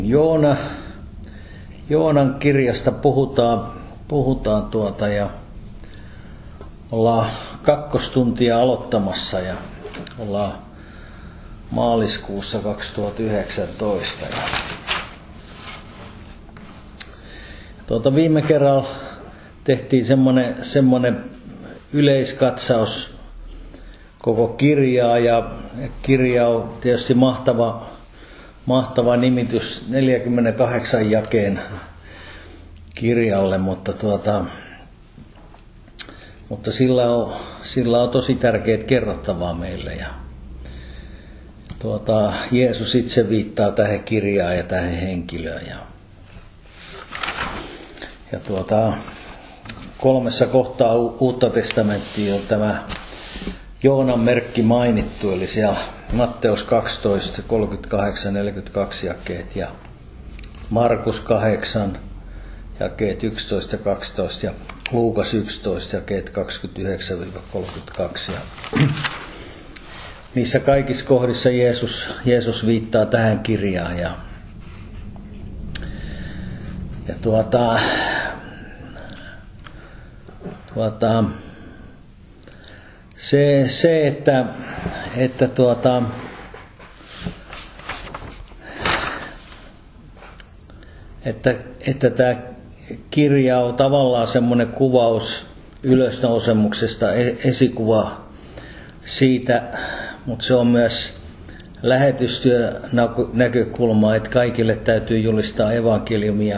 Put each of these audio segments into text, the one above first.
Joonan kirjasta puhutaan ja ollaan kakkostuntia aloittamassa ja ollaan maaliskuussa 2019. Viime kerralla tehtiin semmoinen yleiskatsaus koko kirjaa, ja kirja on tietysti mahtava nimitys 48 jakeen kirjalle, mutta sillä on tosi tärkeät kerrottavaa meille. Ja Jeesus itse viittaa tähän kirjaan ja tähän henkilöön. Ja 3 kohtaa Uutta testamenttia on tämä Joonan merkki mainittu, eli siellä Matteus 12, 38, 42 jakeet ja Markus 8, jakeet 11 ja 12 ja Luukas 11, jakeet 29-32. Niissä kaikissa kohdissa Jeesus viittaa tähän kirjaan. Että tämä kirja on tavallaan semmoinen kuvaus ylösnousemuksesta, esikuva siitä, mutta se on myös lähetystyön näkökulma, että kaikille täytyy julistaa evankeliumia.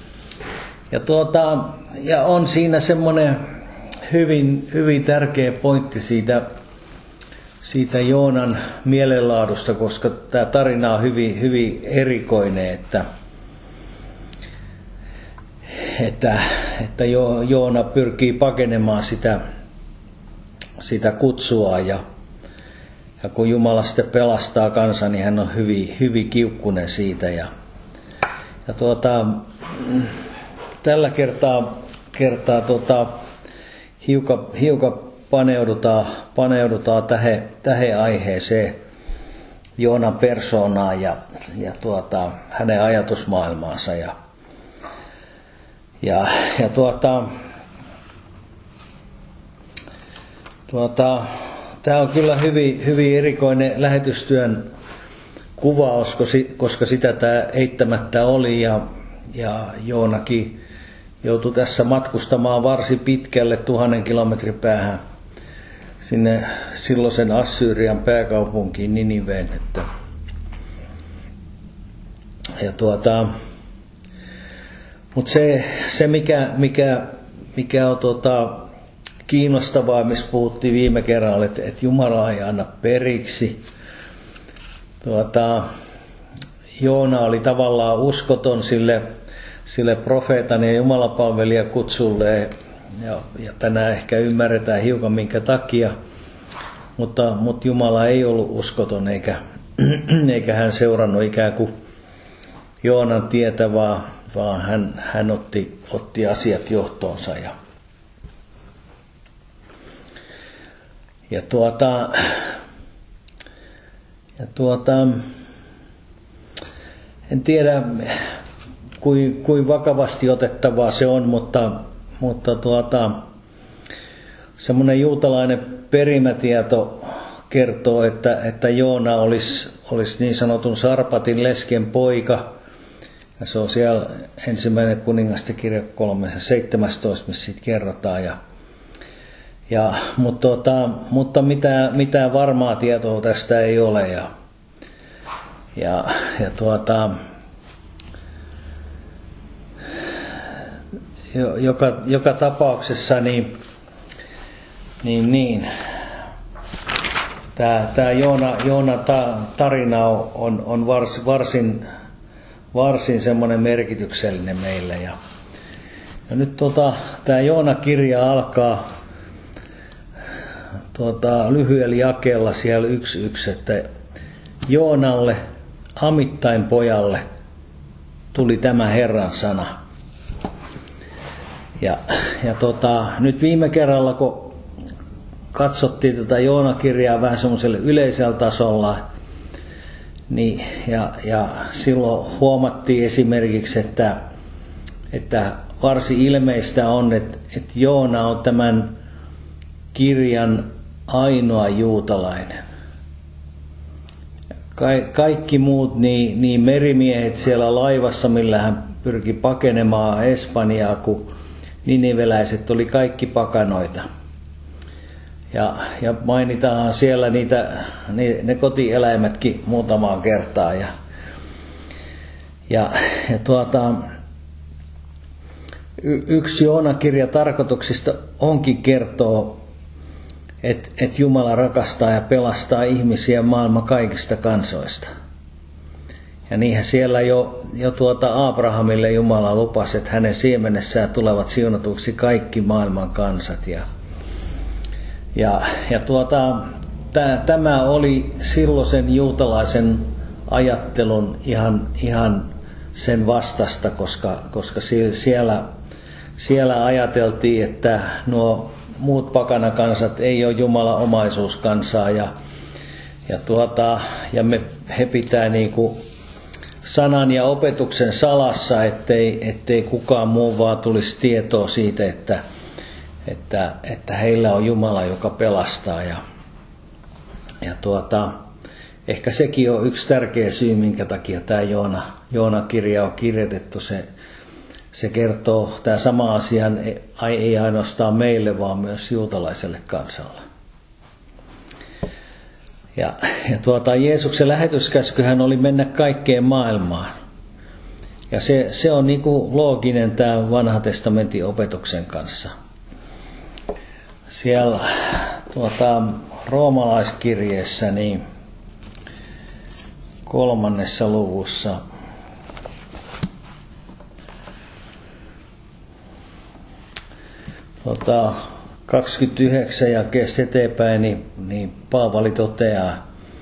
Ja on siinä semmoinen hyvin tärkeä pointti siitä Joonan mielenlaadusta, koska tämä tarina on hyvin erikoinen, että Joona pyrkii pakenemaan sitä kutsua, ja kun Jumala sitten pelastaa kansan, niin hän on hyvin kiukkunen siitä. Tällä kertaa hiukan paneudutaan tähän aiheeseen, Joonan persoonaan ja hänen ajatusmaailmaansa. Tämä on kyllä hyvin erikoinen lähetystyön kuvaus, koska sitä tämä eittämättä oli, ja Joonakin joutui tässä matkustamaan varsin pitkälle 1000 kilometrin päähän sinne silloisen Assyrian pääkaupunkiin Niniveen. Mutta se mikä on kiinnostavaa, missä puhuttiin viime kerralla, että Jumala ei anna periksi. Joona oli tavallaan uskoton sille profeetan ja jumalapalvelijan kutsulle, ja tänään ehkä ymmärretään hiukan minkä takia, mutta Jumala ei ollut uskoton, eikä hän seurannut ikään kuin Joonan tietä, vaan hän otti asiat johtoonsa. En tiedä kuin vakavasti otettavaa se on, mutta semmoinen juutalainen perimätieto kertoo, että Joona olisi niin sanotun Sarpatin lesken poika. Ja se on siellä 1. kuningasten kirja 3:17, missä siitä kerrotaan. Mutta mitään varmaa tietoa tästä ei ole. Joka tapauksessa tämä Joonan tarina on varsin semmoinen merkityksellinen meille. Ja nyt tämä Joona-kirja alkaa lyhyellä jakeella siellä 1:1, että Joonalle, Amittain pojalle, tuli tämä Herran sana. Ja nyt viime kerralla, kun katsottiin tätä Joona-kirjaa vähän semmoiselle yleisellä tasolla, ja silloin huomattiin esimerkiksi, että varsin ilmeistä on, että Joona on tämän kirjan ainoa juutalainen. Kaikki muut, niin merimiehet siellä laivassa, millä hän pyrki pakenemaan Espanjaa, kun niniveläiset oli kaikki pakanoita. Ja mainitaan siellä ne kotieläimetkin muutamaan kertaan. Yksi Joona-kirja tarkoituksista onkin kertoo, että Jumala rakastaa ja pelastaa ihmisiä maailman kaikista kansoista. Ja niinhän siellä jo Abrahamille Jumala lupasi, että hänen siemenessään tulevat siunatuksi kaikki maailman kansat. Tämä oli silloisen juutalaisen ajattelun ihan sen vastasta, koska siellä ajateltiin, että nuo muut pakanakansat ei ole Jumalan omaisuuskansaa ja he pitää niinku sanan ja opetuksen salassa, ettei kukaan muu vaan tulisi tietoa siitä, että heillä on Jumala, joka pelastaa. Ehkä sekin on yksi tärkeä syy, minkä takia tämä Joona-kirja on kirjoitettu. Se kertoo tämä sama asian ei ainoastaan meille, vaan myös juutalaiselle kansalle. Jeesuksen lähetyskäskyhän oli mennä kaikkeen maailmaan. Ja se on niin kuin looginen tämä vanhan testamentin opetuksen kanssa. Siellä roomalaiskirjeessä niin 3. luvussa - 29 jakeesta eteenpäin, niin Paavali toteaa,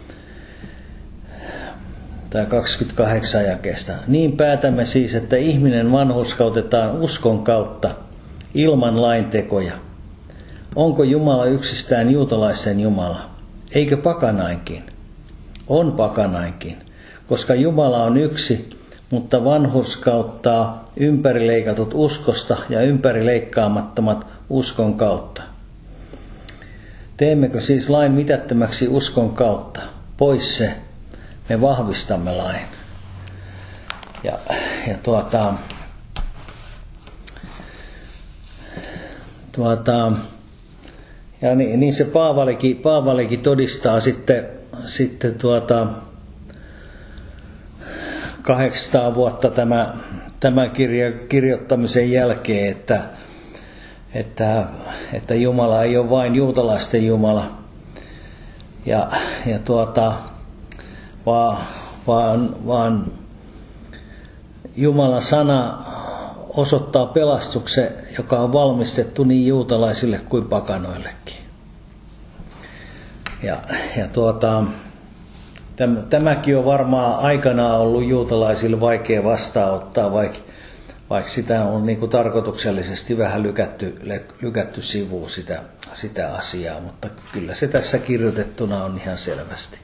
tai 28 jakeesta. Niin päätämme siis, että ihminen vanhurskautetaan uskon kautta ilman laintekoja. Onko Jumala yksistään juutalaisten Jumala? Eikö pakanainkin? On pakanainkin, koska Jumala on yksi, mutta vanhurskauttaa ympärileikatut uskosta ja ympärileikkaamattomat uskon kautta. Teemmekö siis lain mitättömäksi uskon kautta? Pois se, me vahvistamme lain. Niin se Paavalikin todistaa sitten 800 vuotta tämän kirjan kirjoittamisen jälkeen, että Jumala ei ole vain juutalaisten Jumala, vaan Jumalan sana osoittaa pelastuksen, joka on valmistettu niin juutalaisille kuin pakanoillekin. Tämäkin on varmaan aikanaan ollut juutalaisille vaikea vastaanottaa, vaikka sitä on niin kuin tarkoituksellisesti vähän lykätty sivuun sitä asiaa, mutta kyllä se tässä kirjoitettuna on ihan selvästi.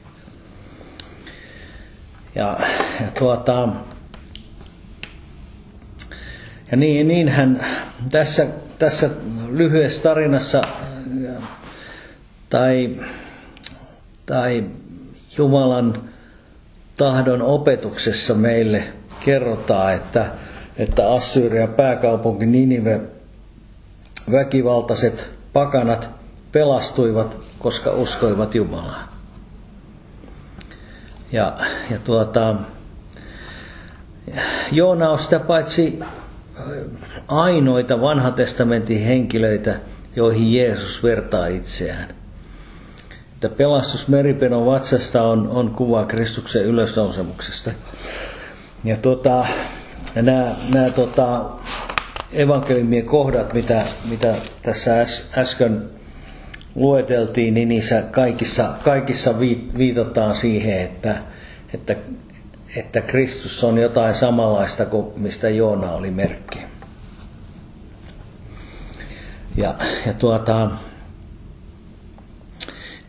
Ja niinhän tässä lyhyessä tarinassa tai Jumalan tahdon opetuksessa meille kerrotaan, että Assyrian pääkaupunki Ninive väkivaltaiset pakanat pelastuivat, koska uskoivat Jumalaan. Joona on sitä paitsi ainoita vanhan testamentin henkilöitä, joihin Jeesus vertaa itseään. Että pelastus meripenon vatsasta on kuva Kristuksen ylösnousemuksesta. Ja nämä evankeliumien kohdat, mitä tässä äsken lueteltiin, niin niissä kaikissa viitataan siihen, että Kristus on jotain samanlaista kuin mistä Joona oli merkki.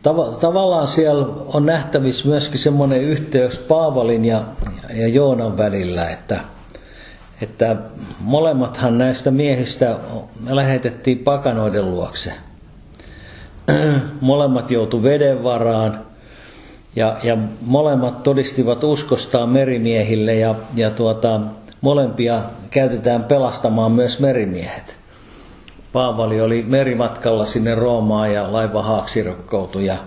tavallaan siellä on nähtävissä myöskin semmoinen yhteys Paavalin ja Joonan välillä, että molemmathan näistä miehistä lähetettiin pakanoiden luokse. Molemmat joutu veden varaan ja molemmat todistivat uskostaan merimiehille ja molempia käytetään pelastamaan myös merimiehet. Paavali oli merimatkalla sinne Roomaan ja laiva haaksirikkoutui ja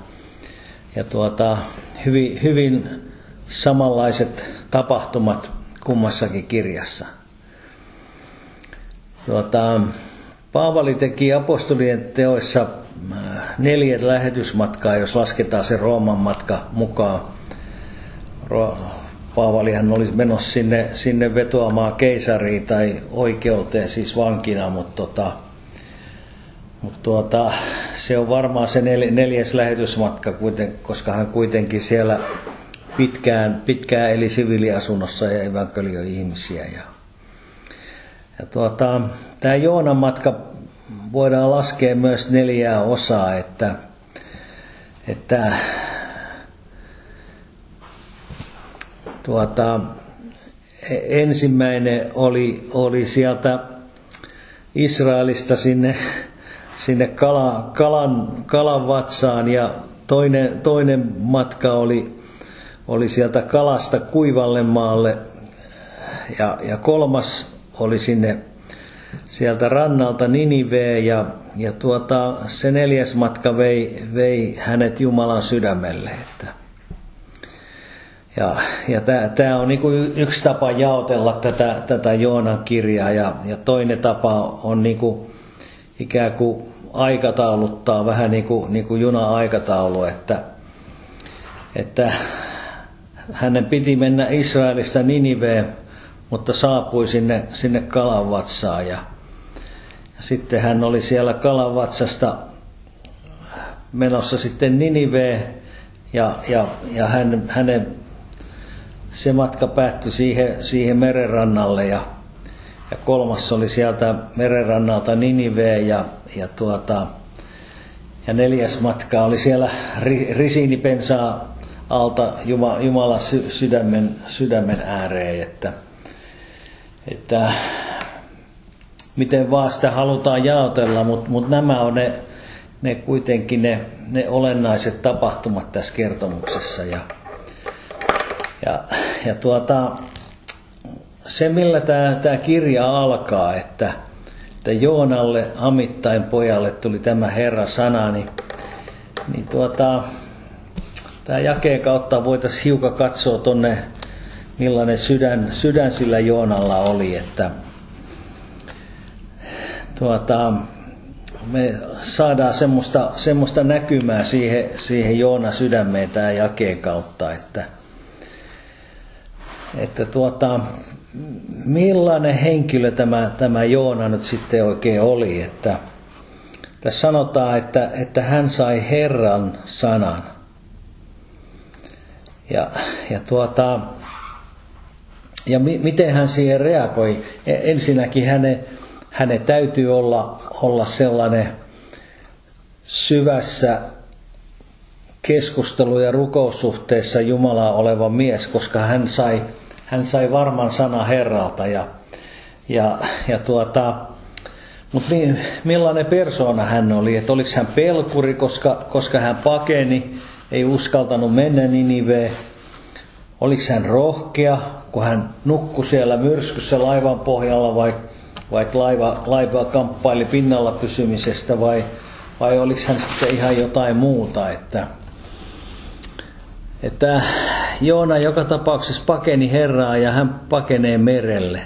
hyvin samanlaiset tapahtumat kummassakin kirjassa. Paavali teki apostolien teoissa 4 lähetysmatkaa, jos lasketaan se Rooman matka mukaan. Paavalihan oli menossa sinne vetoamaan keisariin tai oikeuteen, siis vankina, mutta se on varmaan se 4. lähetysmatka, koska hän kuitenkin siellä pitkään eli siviiliasunnossa ja evankelioi ihmisiä. Tämä Joonan matka voidaan laskea myös 4 osaa, että ensimmäinen oli sieltä Israelista sinne kalan vatsaan ja toinen matka oli sieltä kalasta kuivalle maalle ja 3. oli sieltä rannalta Niniveen ja se 4. matka vei hänet Jumalan sydämelle. Ja tämä on niinku yksi tapa jaotella tätä Joonan kirjaa ja toinen tapa on niinku ikään kuin aikatauluttaa vähän niinku juna-aikataulu, että hänen piti mennä Israelista Niniveen, mutta saapui sinne kalanvatsaan ja sitten hän oli siellä kalanvatsasta menossa sitten Niniveen ja hänen se matka päättyi siihen merenrannalle ja 3. oli sieltä merenrannalta Niniveen ja 4. matka oli siellä risiinipensaa alta Jumalan sydämen ääreen, että miten vaan sitä halutaan jaotella, mutta nämä on ne kuitenkin ne olennaiset tapahtumat tässä kertomuksessa ja se millä tämä kirja alkaa, että Joonalle Amittain pojalle tuli tämä Herran sana, niin tämä jakeen kautta voitaisiin hiukan katsoa tonne, millainen sydän sillä Joonalla oli, että me saadaan semmoista näkymää siihen Joonan sydämeen tämän jakeen kautta, että millainen henkilö tämä Joona nyt sitten oikein oli, että tässä sanotaan, että hän sai Herran sanan. Ja miten hän siihen reagoi? Ensinnäkin hänen täytyy olla sellainen syvässä keskustelu- ja rukoussuhteessa Jumalaa oleva mies, koska hän sai varman sana Herralta. Mutta millainen persoona hän oli? Että oliko hän pelkuri, koska hän pakeni, ei uskaltanut mennä Niniveen? Oliko hän rohkea, kun hän nukkui siellä myrskyssä laivan pohjalla, vaikka laiva kamppaili pinnalla pysymisestä, vai oliko hän sitten ihan jotain muuta? Että Joona joka tapauksessa pakeni Herraa ja hän pakenee merelle.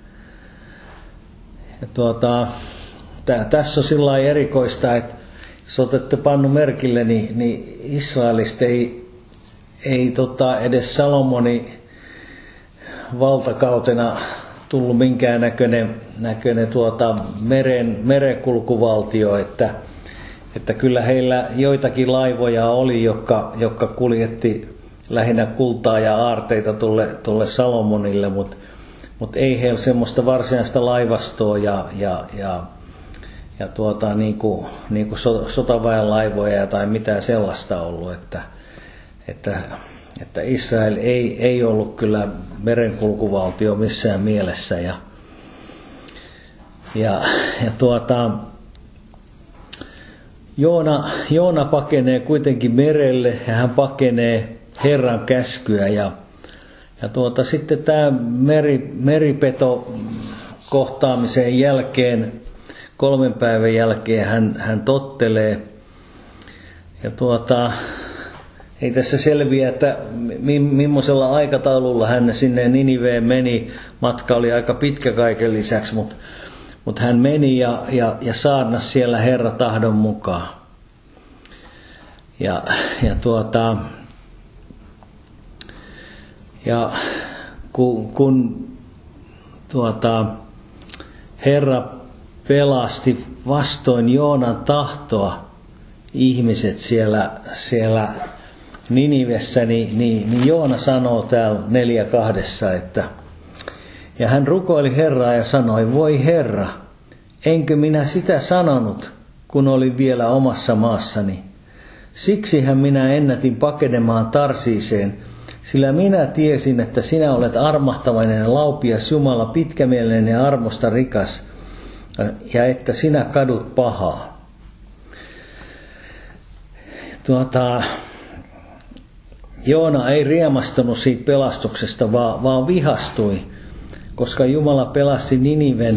Tässä on sillä lailla erikoista, että jos olette pannut merkille, niin Israelista ei edes Salomonin valtakautena tullut minkään näköinen merenkulkuvaltio, että kyllä heillä joitakin laivoja oli, jotka kuljetti lähinnä kultaa ja aarteita tulle Salomonille, mutta ei heillä semmoista varsinaista laivastoa ja niin kuin sotaväen laivoja tai mitään sellaista ollut, että Israel ei ollut kyllä merenkulkuvaltio missään mielessä Joona pakenee kuitenkin merelle ja hän pakenee Herran käskyä ja sitten tämä meripeto kohtaamisen jälkeen 3 päivän jälkeen hän tottelee ja ei tässä selviä, että millaisella aikataululla hän sinne Niniveen meni. Matka oli aika pitkä kaiken lisäksi, mutta hän meni ja saarnasi siellä Herran tahdon mukaan. Ja kun Herra pelasti vastoin Joonan tahtoa ihmiset siellä Ninivessä, niin Joona sanoo täällä 4:2, että ja hän rukoili Herraa ja sanoi, voi Herra, enkö minä sitä sanonut, kun olin vielä omassa maassani. Siksihän minä ennätin pakenemaan Tarsiiseen, sillä minä tiesin, että sinä olet armahtavainen ja laupias Jumala, pitkämielinen ja armosta rikas, ja että sinä kadut pahaa. Joona ei riemastunut siitä pelastuksesta, vaan vihastui, koska Jumala pelasti Niniven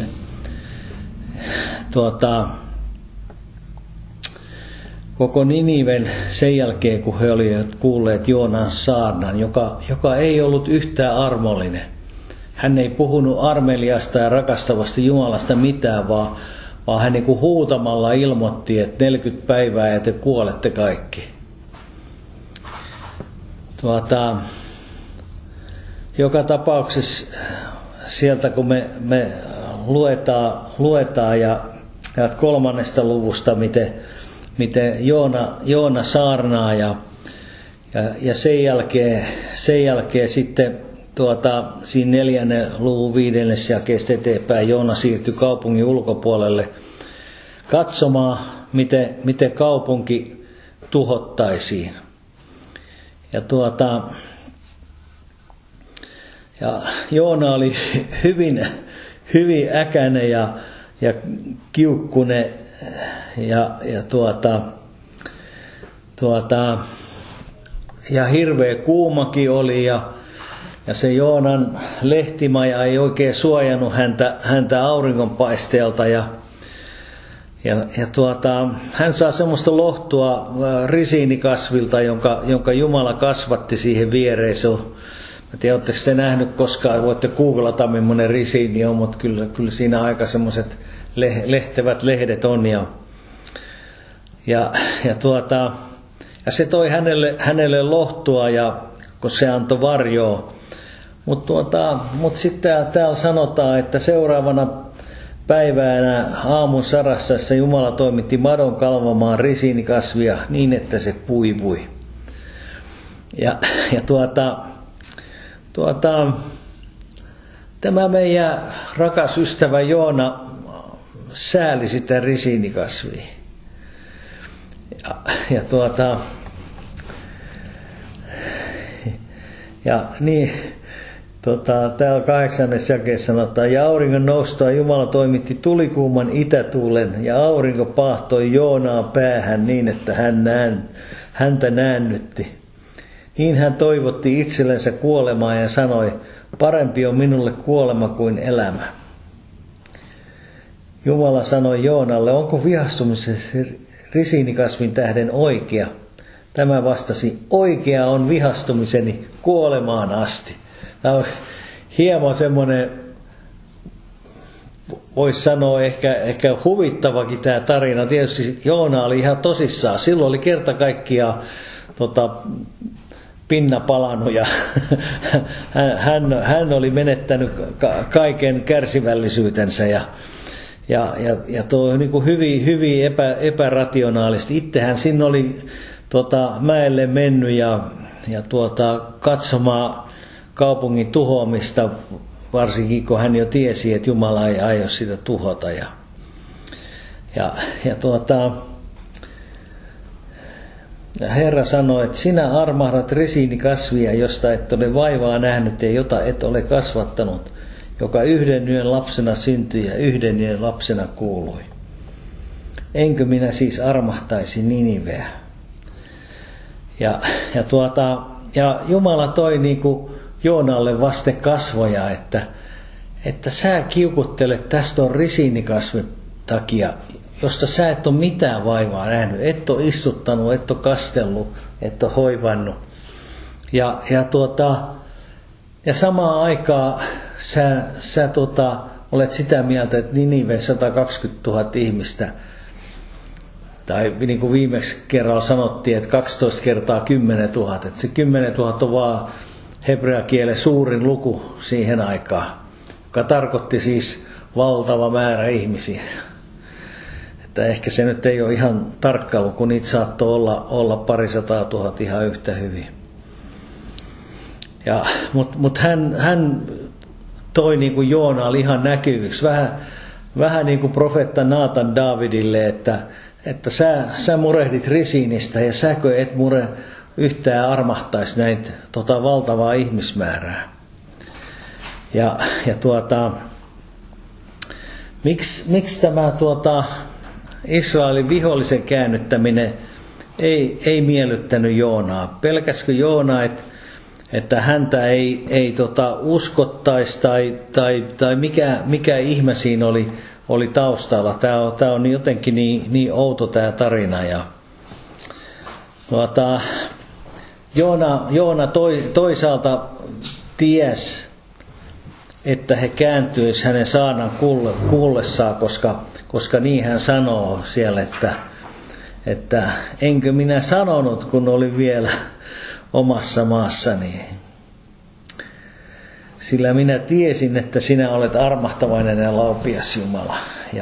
koko Niniven sen jälkeen, kun he olivat kuulleet Joonan saarnan, joka ei ollut yhtään armollinen. Hän ei puhunut armeliasta ja rakastavasta Jumalasta mitään, vaan hän niin kuin huutamalla ilmoitti, että 40 päivää ja te kuolette kaikki. Joka tapauksessa sieltä kun me luetaan ja 3. luvusta, miten Joona saarnaa ja sen jälkeen sitten siinä 4. luvun 5. jakeesta eteenpäin Joona siirtyi kaupungin ulkopuolelle katsomaan, miten kaupunki tuhottaisiin. Ja Joona oli hyvin äkäinen ja kiukkunen ja hirveä kuumakin oli ja se Joonan lehtimaja ei oikein suojannut häntä auringonpaisteelta ja hän saa semmoista lohtua risiinikasvilta, jonka Jumala kasvatti siihen viereen. Mä tiedän, oletteko te nähnyt koskaan, voitte googlata millainen risiini on, mutta kyllä siinä aika semmoiset lehtevät lehdet on. Ja se toi hänelle lohtua, kun se antoi varjoa. Mutta sitten täällä sanotaan, että seuraavana päivänä aamun sarassassa Jumala toimitti madon kalvamaan risiinikasvia niin, että se puivui. Tämä meidän rakas ystävä Joona sääli sitä risiinikasvia. Täällä 8. jakeessa sanotaan, ja auringon noustua Jumala toimitti tulikuuman itätuulen, ja aurinko paahtoi Joonaa päähän niin, että häntä näännytti. Niin hän toivotti itsellensä kuolemaa ja sanoi, parempi on minulle kuolema kuin elämä. Jumala sanoi Joonalle, onko vihastumisessa risiinikasvin tähden oikea? Tämä vastasi, oikea on vihastumiseni kuolemaan asti. Tämä on hieman semmoinen, voisi sanoa ehkä huvittavakin tämä tarina. Tietysti Joona oli ihan tosissaan. Silloin oli kerta kaikkiaan pinna palannut ja hän oli menettänyt kaiken kärsivällisyytensä ja tuo niin kuin hyvin epärationaalisesti. Itsehän sinne oli mäelle mennyt ja katsomaan kaupungin tuhoamista, varsinkin kun hän jo tiesi, että Jumala ei aio sitä tuhota. Ja Herra sanoi, että sinä armahdat risiinikasvia, josta et ole vaivaa nähnyt ja jota et ole kasvattanut, joka yhden yön lapsena syntyi ja yhden yön lapsena kuului. Enkö minä siis armahtaisi Niniveä? Ja Jumala toi niinku Joonalle vaste kasvoja, että sä kiukuttelet tästä on risiinikasvin takia, josta sä et ole mitään vaivaa nähnyt, et ole istuttanut, et ole kastellut, et ole hoivannut. Ja samaan aikaan sä olet sitä mieltä, että Ninive 120 000 ihmistä, tai niin kuin viimeksi kerralla sanottiin, että 12 kertaa 10 000, että se 10 000 on vaan hebreakielen suurin luku siihen aikaan, joka tarkoitti siis valtava määrä ihmisiä. Että ehkä se nyt ei ole ihan tarkka luku, niitä saattoi olla 200 000 ihan yhtä hyvin. Mutta hän toi niin kuin Joonaalle ihan näkyviksi, vähän niin kuin profeetta Naatan Daavidille, että sä murehdit risiinistä ja säkö et yhtään armahtaisi näitä valtavaa ihmismäärää. Miksi tämä Israelin vihollisen käännyttäminen ei miellyttänyt Joonaa? Pelkäskö Joona, että häntä ei uskottaisi tai mikä ihme siinä oli taustalla? Tämä on jotenkin niin outo tämä tarina. Joona toisaalta ties, että he kääntyisivät hänen saanan kuullessaan, koska niin hän sanoo siellä, että enkö minä sanonut, kun olin vielä omassa maassani. Sillä minä tiesin, että sinä olet armahtavainen ja laupias Jumala.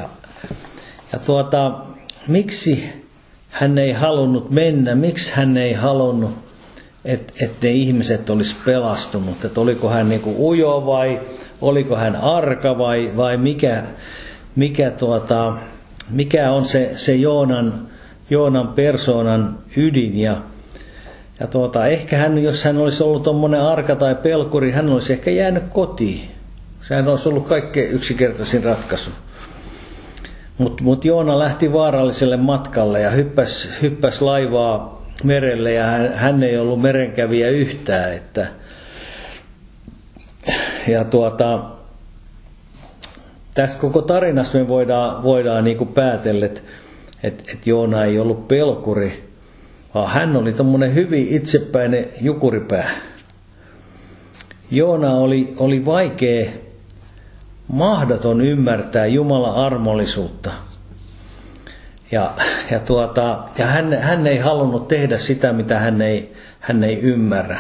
Miksi hän ei halunnut mennä? Miksi hän ei halunnut, että ne ihmiset olisi pelastunut? Että oliko hän niinku ujo vai oliko hän arka vai mikä on se Joonan persoonan ydin? Ja ehkä jos hän olisi ollut tommonen arka tai pelkuri, hän olisi ehkä jäänyt kotiin. Sehän olisi ollut kaikkein yksinkertaisin ratkaisu. Mut Joona lähti vaaralliselle matkalle ja hyppäsi laivaa merelle ja hän ei ollut merenkävijä yhtään. Tästä koko tarinasta me voidaan niin kuin päätellä, että Joona ei ollut pelkuri, vaan hän oli tommonen hyvin itsepäinen jukuripää. Joona oli vaikea, mahdoton ymmärtää Jumalan armollisuutta. Ja hän ei halunnut tehdä sitä, mitä hän ei ymmärrä.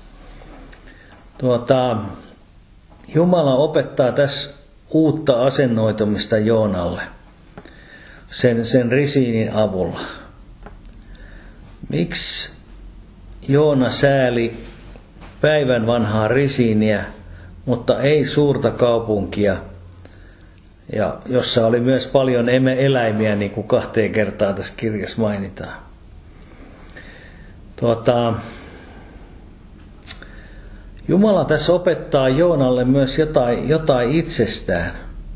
Jumala opettaa tässä uutta asennoitumista Joonalle sen risiinin avulla. Miksi Joona sääli päivän vanhaa risiiniä, mutta ei suurta kaupunkia, ja jossa oli myös paljon eläimiä, niin kuin 2 kertaa tässä kirjassa mainitaan. Jumala tässä opettaa Joonalle myös jotain itsestään.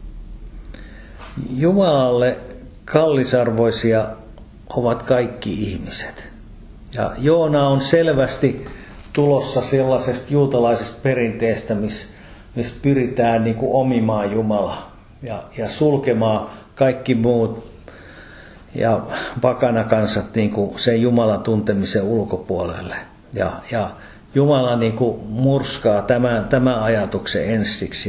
Jumalalle kallisarvoisia ovat kaikki ihmiset. Ja Joona on selvästi tulossa sellaisesta juutalaisesta perinteestä, missä pyritään niin kuin omimaan Jumala ja sulkemaan kaikki muut ja pakanakansat niin kuin sen Jumalan tuntemisen ulkopuolelle. Ja Jumala niin kuin murskaa tämän ajatuksen ensiksi.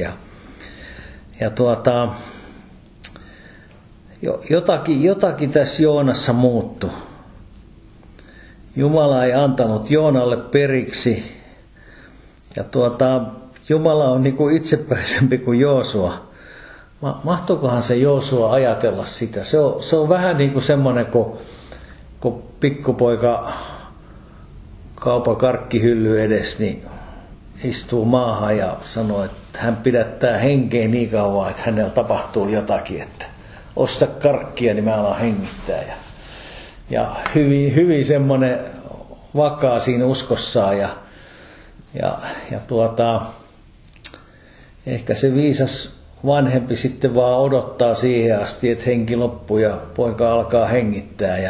Jotakin tässä Joonassa muuttui. Jumala ei antanut Joonalle periksi. Ja Jumala on niin kuin itsepäisempi kuin Joosua. Mahtuukohan se Joosua ajatella sitä? Se on vähän niin kuin semmoinen, kun pikkupoika kaupan karkkihylly edes niin istuu maahan ja sanoo, että hän pidättää henkeä niin kauan, että hänellä tapahtuu jotakin. Että osta karkkia, niin mä alan hengittää. Ja hyvin semmoinen vakaa siinä uskossaan ja ehkä se viisas vanhempi sitten vaan odottaa siihen asti, että henki loppuu ja poika alkaa hengittää.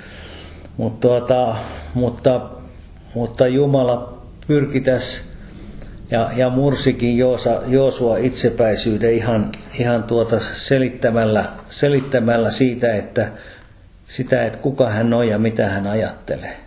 Mutta Jumala pyrki tässä ja mursikin Joosua itsepäisyyden ihan selittämällä sitä, että kuka hän on ja mitä hän ajattelee.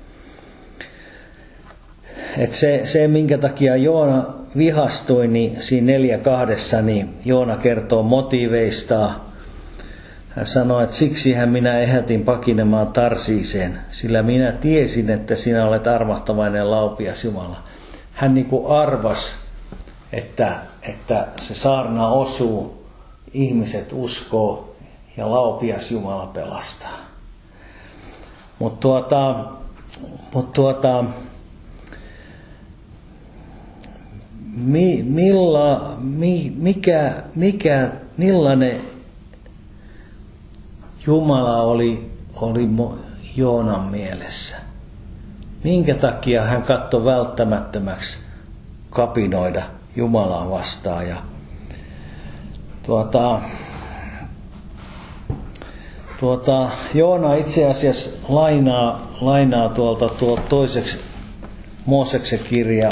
Et se, minkä takia Joona vihastui, niin siinä 4.2, niin Joona kertoo motiiveistaan. Hän sanoi, että siksihän minä ehätin pakinemaan Tarsiiseen, sillä minä tiesin, että sinä olet armahtavainen laupias Jumala. Hän niin kuin arvasi, että se saarna osuu, ihmiset uskoo ja laupias Jumala pelastaa. Millainen Jumala oli Joonan mielessä? Minkä takia hän katsoi välttämättömäksi kapinoida Jumalaa vastaan? Joona itse asiassa lainaa tuolta toiseksi Mooseksen kirja,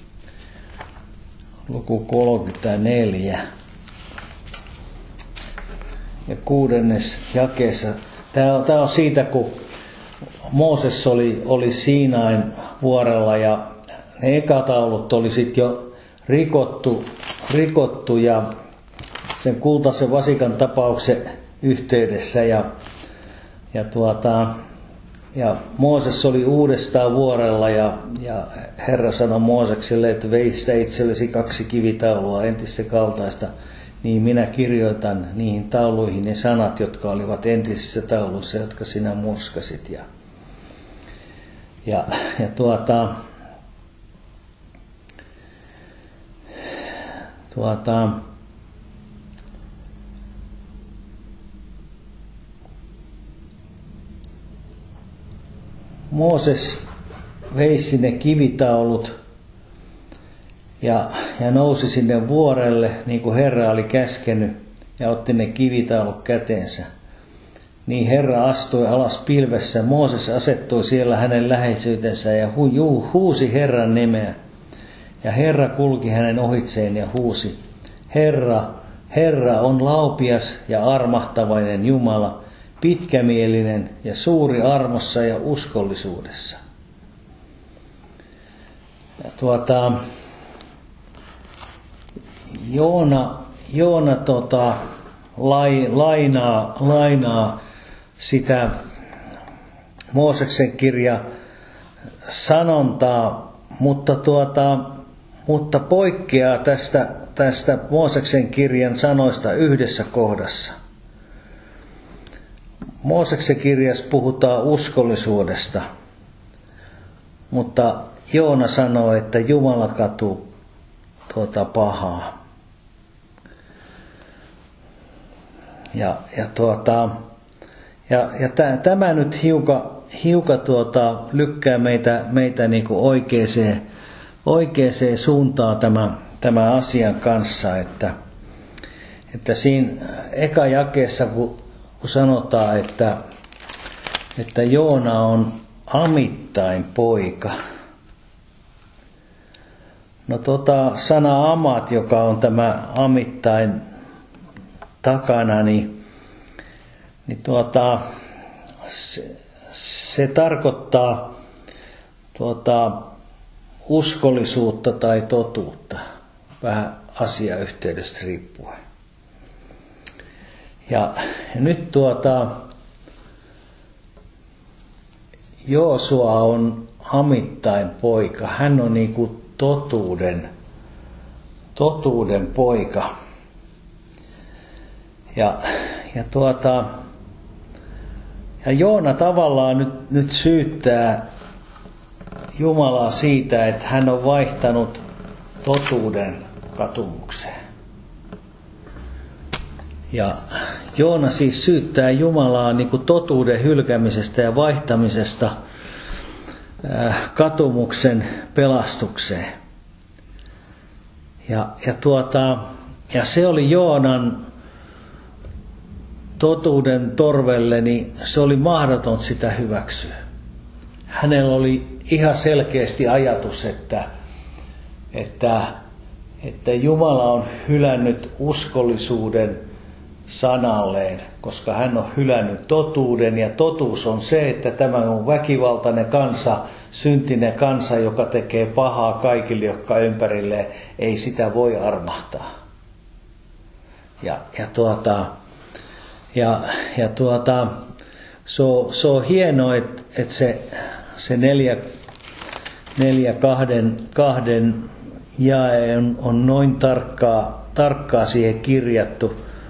luku 34 ja 6. jakeessa. Tämä on siitä, kun Mooses oli Siinain vuorella ja ne ekataulut oli sitten jo rikottu ja sen kultaisen vasikan tapauksen yhteydessä ja Mooses oli uudestaan vuorella ja Herra sanoi Moosekselle, että veistä itsellesi 2 kivitaulua entistä kaltaista, niin minä kirjoitan niihin tauluihin ne sanat, jotka olivat entisissä tauluissa, jotka sinä murskasit. Mooses vei sinne kivitaulut ja nousi sinne vuorelle, niin kuin Herra oli käskenyt, ja otti ne kivitaulut käteensä. Niin Herra astui alas pilvessä, Mooses asettui siellä hänen läheisyytensä ja huusi Herran nimeä. Ja Herra kulki hänen ohitseen ja huusi, Herra, Herra on laupias ja armahtavainen Jumala, pitkämielinen ja suuri armossa ja uskollisuudessa. Joona lainaa sitä Mooseksen kirja sanontaa, mutta poikkeaa tästä Mooseksen kirjan sanoista yhdessä kohdassa. Mooseksen kirjassa puhutaan uskollisuudesta, mutta Joona sanoo, että Jumala katuu pahaa. Tämä nyt hiukan lykkää meitä niin kuin oikeaan suuntaan tämä asian kanssa, että siinä eka jakeessa kun sanotaan, että Joona on Amittain poika. No sana Amat, joka on tämä Amittain takana, niin se tarkoittaa uskollisuutta tai totuutta, vähän asiayhteydestä riippuen. Ja nyt Joosua on Amittain poika. Hän on niinku totuuden poika. Ja Joona tavallaan nyt syyttää Jumalaa siitä, että hän on vaihtanut totuuden katumukseen. Joona siis syyttää Jumalaa niin kuin totuuden hylkäämisestä ja vaihtamisesta katumuksen pelastukseen. Ja se oli Joonan totuuden torvelle, niin se oli mahdoton sitä hyväksyä. Hänellä oli ihan selkeästi ajatus, että Jumala on hylännyt uskollisuuden sanalleen, koska hän on hylännyt totuuden, ja totuus on se, että tämä on väkivaltainen kansa, syntinen kansa, joka tekee pahaa kaikille, jotka ympärille ei sitä voi armahtaa. Se on hienoa, että se 4:2 jae on noin tarkkaa siihen kirjattu,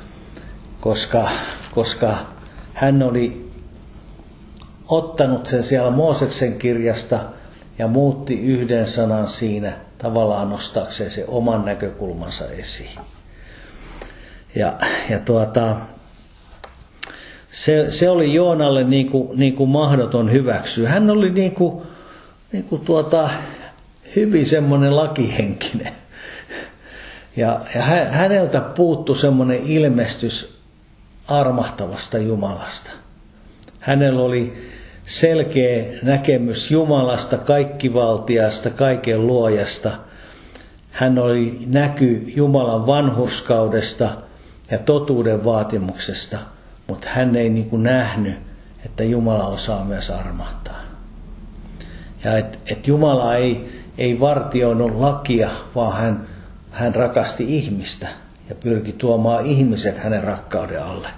koska hän oli ottanut sen siellä Mooseksen kirjasta ja muutti yhden sanan siinä tavallaan nostaakseen se oman näkökulmansa esiin. Se oli Joonalle niin kuin mahdoton hyväksyä. Hän oli hyvin semmoinen lakihenkinen. Ja häneltä puuttui semmoinen ilmestys armahtavasta Jumalasta. Hänellä oli selkeä näkemys Jumalasta, kaikkivaltiasta, kaiken luojasta. Hän oli näky Jumalan vanhurskaudesta ja totuuden vaatimuksesta, mutta hän ei nähnyt, että Jumala osaa myös armahtaa. Ja että Jumala ei vartioinut lakia, vaan hän rakasti ihmistä ja pyrki tuomaan ihmiset hänen rakkauden alle.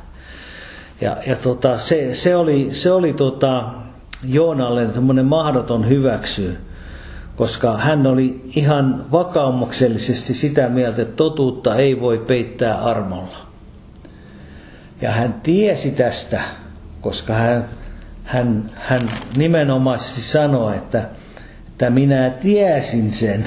Se oli Joonalle semmoinen mahdoton hyväksyä, koska hän oli ihan vakaumuksellisesti sitä mieltä, että totuutta ei voi peittää armolla. Ja hän tiesi tästä, koska hän nimenomaisesti sanoi, että minä tiesin sen,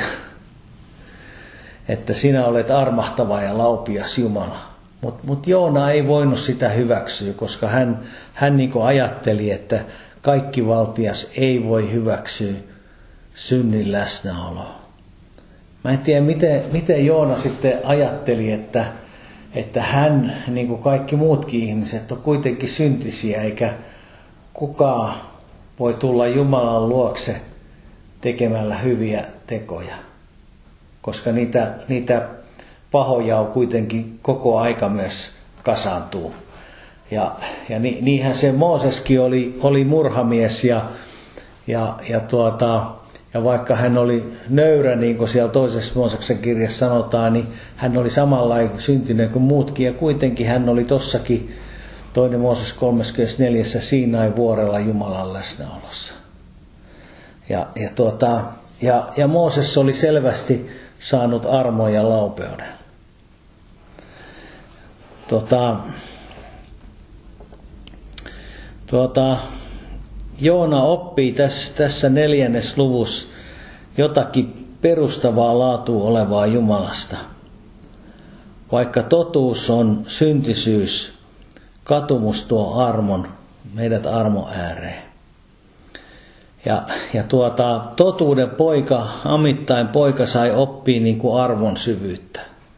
että sinä olet armahtava ja laupias Jumala. Mutta Joona ei voinut sitä hyväksyä, koska hän niin kuin ajatteli, että kaikkivaltias ei voi hyväksyä synnin läsnäoloa. Mä en tiedä, miten Joona sitten ajatteli, että hän, niin kuin kaikki muutkin ihmiset, on kuitenkin syntisiä, eikä kukaan voi tulla Jumalan luokse tekemällä hyviä tekoja. Koska niitä pahoja on kuitenkin koko aika myös kasaantuu. Ja niinhän se Mooseskin oli murhamies ja vaikka hän oli nöyrä, niin kuin siellä toisessa Mooseksen kirjassa sanotaan, niin hän oli samanlainen syntinen kuin muutkin, ja kuitenkin hän oli tossakin 2. Mooses 34. Siinain vuorella Jumalan läsnäolossa. Ja Mooses oli selvästi saanut armon ja laupeuden. Joona oppii tässä 4. luvussa jotakin perustavaa laatua olevaa Jumalasta. Vaikka totuus on syntisyys, katumus tuo armon, meidät armon ääreen. Ja totuuden poika, Amittain poika sai oppia niin kuin arvon syvyyttä.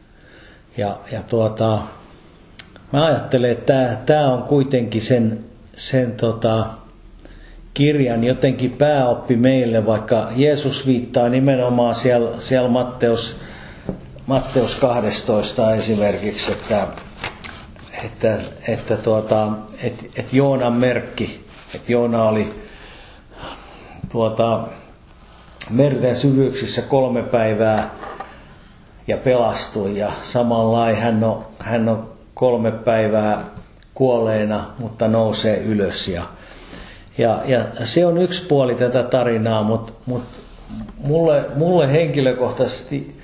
Mä ajattelen, että tämä on kuitenkin sen kirjan jotenkin pääoppi meille, vaikka Jeesus viittaa nimenomaan siellä Matteus 12 esimerkiksi, että Joonan merkki, että Joona oli merten syvyyksissä 3 päivää ja pelastui, ja samanlainen hän on 3 päivää kuolleena, mutta nousee ylös. Ja se on yksi puoli tätä tarinaa, mutta mulle henkilökohtaisesti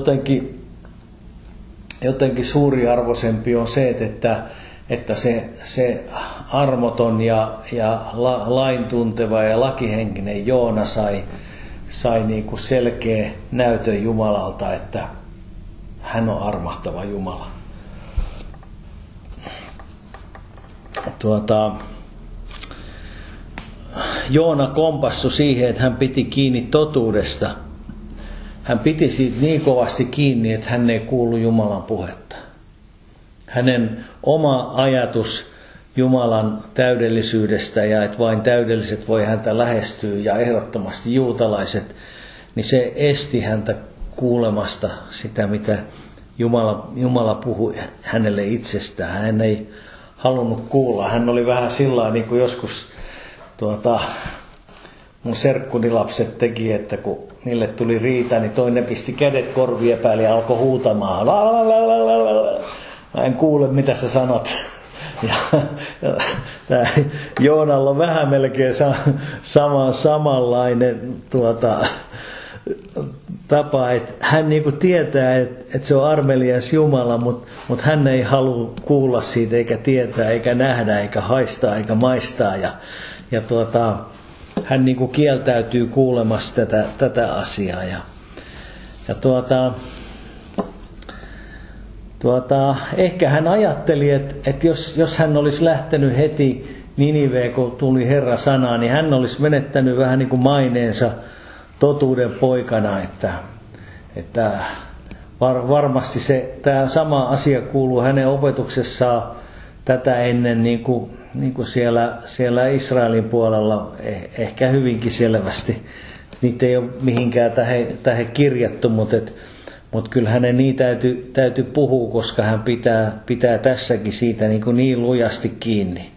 jotenkin suuriarvoisempi on se, että se armoton ja lain tunteva ja lakihenkinen Joona sai niin kuin selkeä näytön Jumalalta, että hän on armahtava Jumala. Joona kompastui siihen, että hän piti kiinni totuudesta. Hän piti siitä niin kovasti kiinni, että hän ei kuulu Jumalan puhetta. Hänen oma ajatus Jumalan täydellisyydestä ja että vain täydelliset voi häntä lähestyä ja ehdottomasti juutalaiset, niin se esti häntä kuulemasta sitä, mitä Jumala puhui hänelle itsestään. Hän ei halunnut kuulla. Hän oli vähän sillä niin kuin joskus mun serkkunilapset teki, että kun niille tuli riita, niin toinen pisti kädet korvien päälle ja alkoi huutamaan. Mä en kuule, mitä sä sanot. Ja Joonalla on vähän melkein samanlainen tapa, että hän niinku tietää, että se on armelias Jumala, mutta hän ei halua kuulla siitä, eikä tietää, eikä nähdä, eikä haistaa, eikä maistaa. Ja hän niinku kieltäytyy kuulemasta tätä asiaa. Ehkä hän ajatteli, että jos hän olisi lähtenyt heti Niniveen, kun tuli Herran sana, niin hän olisi menettänyt vähän niin kuin maineensa totuuden poikana, että varmasti tämä sama asia kuuluu hänen opetuksessaan tätä ennen niin kuin siellä Israelin puolella ehkä hyvinkin selvästi. Niitä ei ole mihinkään tähän kirjattu, mutta kyllä hänen niin täytyy puhua, koska hän pitää tässäkin siitä niin lujasti kiinni.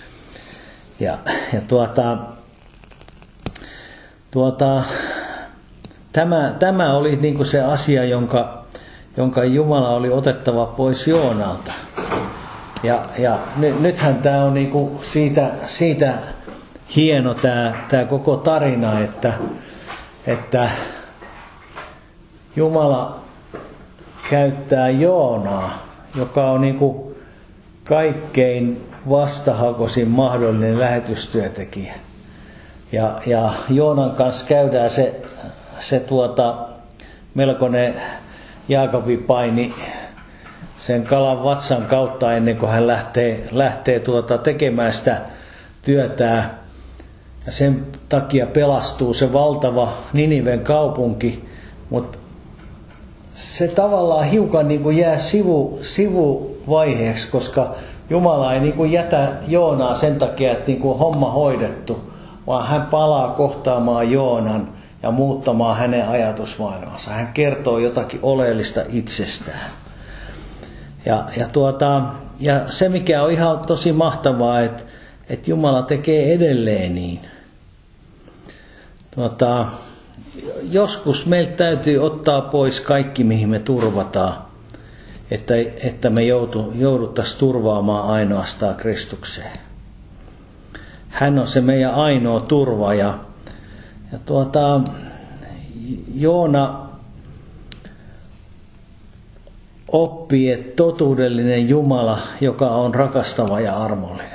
Tämä oli niin kuin se asia, jonka Jumala oli otettava pois Joonalta. Ja nythän tämä on niin kuin siitä hieno tämä koko tarina, että Jumala käyttää Joonaa, joka on niin kuin kaikkein vastahakoisin mahdollinen lähetystyötekijä. Ja Joonan kanssa käydään se melkoinen Jaakobin-paini sen kalan vatsan kautta ennen kuin hän lähtee tekemään sitä työtään. Ja sen takia pelastuu se valtava Niniven kaupunki, mutta se tavallaan hiukan niin kuin jää sivuvaiheeksi, koska Jumala ei niin kuin jätä Joonaa sen takia, että niin kuin homma hoidettu, vaan hän palaa kohtaamaan Joonan ja muuttamaan hänen ajatusmaailmansa. Hän kertoo jotakin oleellista itsestään. Ja se, mikä on ihan tosi mahtavaa, että Jumala tekee edelleen niin. Joskus meiltä täytyy ottaa pois kaikki, mihin me turvataan, että me jouduttaisiin turvaamaan ainoastaan Kristukseen. Hän on se meidän ainoa turva. Ja Joona oppii, että totuudellinen Jumala, joka on rakastava ja armollinen.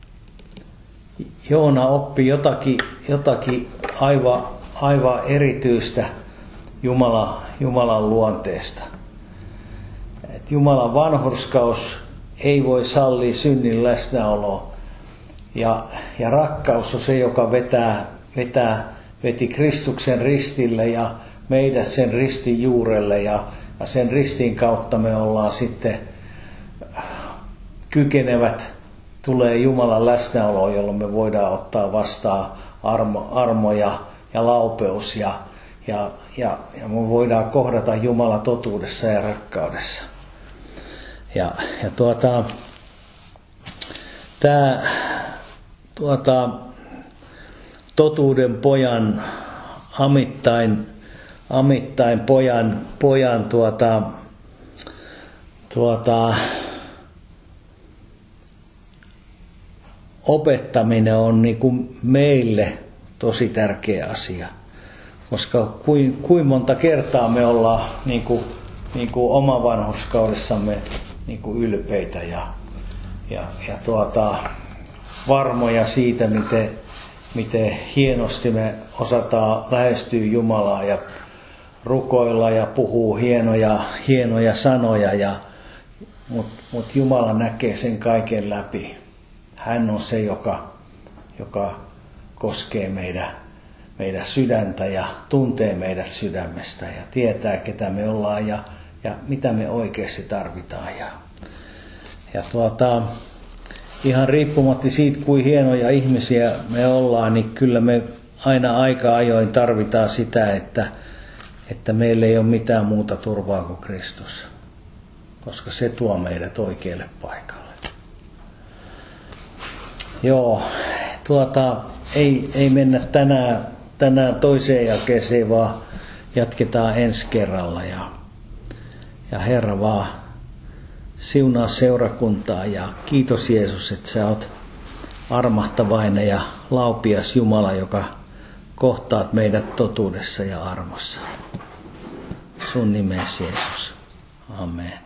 Joona oppii jotakin aivan erityistä Jumalan luonteesta. Et Jumalan vanhurskaus ei voi sallia synnin läsnäoloa. Ja rakkaus on se, joka veti Kristuksen ristille ja meidät sen ristin juurelle. Ja sen ristin kautta me ollaan sitten kykenevät, tulee Jumalan läsnäolo, jolloin me voidaan ottaa vastaan armo ja laupeus ja me voidaan kohdata Jumala totuudessa ja rakkaudessa. Tämä totuuden pojan Amittain pojan opettaminen on niin kuin meille tosi tärkeä asia, koska kuin monta kertaa me ollaan niin kuin oman vanhurskaudessamme niin kuin ylpeitä ja varmoja siitä, miten hienosti me osataan lähestyä Jumalaa ja rukoilla ja puhuu hienoja sanoja, mutta Jumala näkee sen kaiken läpi. hän on se, joka koskee meidän sydäntä ja tuntee meidät sydämestä ja tietää, ketä me ollaan ja mitä me oikeasti tarvitaan. Ihan riippumatta siitä, kuin hienoja ihmisiä me ollaan, niin kyllä me aina aika ajoin tarvitaan sitä, että meillä ei ole mitään muuta turvaa kuin Kristus, koska se tuo meidät oikealle paikalle. Joo, ei mennä tänään toiseen jakeeseen, vaan jatketaan ensi kerralla. Ja Herra vaan siunaa seurakuntaa ja kiitos Jeesus, että sä oot armahtavainen ja laupias Jumala, joka kohtaat meidät totuudessa ja armossa. Sun nimesi Jeesus. Amen.